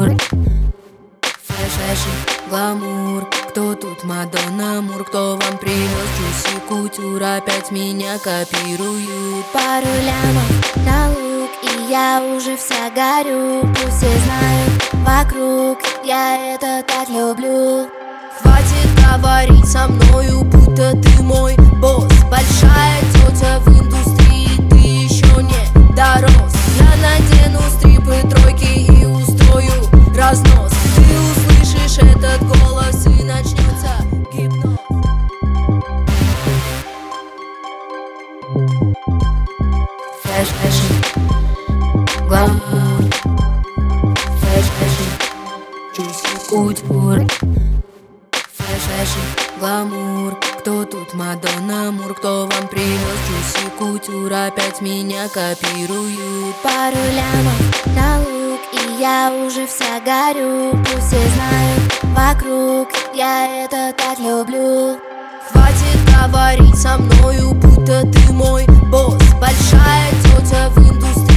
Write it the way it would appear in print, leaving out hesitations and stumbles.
культур. Фэшн, гламур. Кто тут Мадонна Мур? Кто вам принес Джуси Кутюр? Опять меня копируют. Пару лямов на лук, и я уже вся горю. Пусть все знают вокруг, я это так люблю. Хватит говорить со мною, будто ты мой босс. Большая тетя в индустрии, ты еще не дорос. Я надену стрипы, тройки и устрою разнос. Ты услышишь этот голос, и начнется гипноз. Фэшн, гламур. Фэшн, Джуси Кутюр. Фэшн, гламур. Кто тут Мадонна Мур? Кто вам принес Джуси Кутюр? Опять меня копируют. Пару лямов на лук, и я уже вся горю. Пусть все знают вокруг, я это так люблю. Хватит говорить со мною, будто ты мой босс. Большая тетя в индустрии.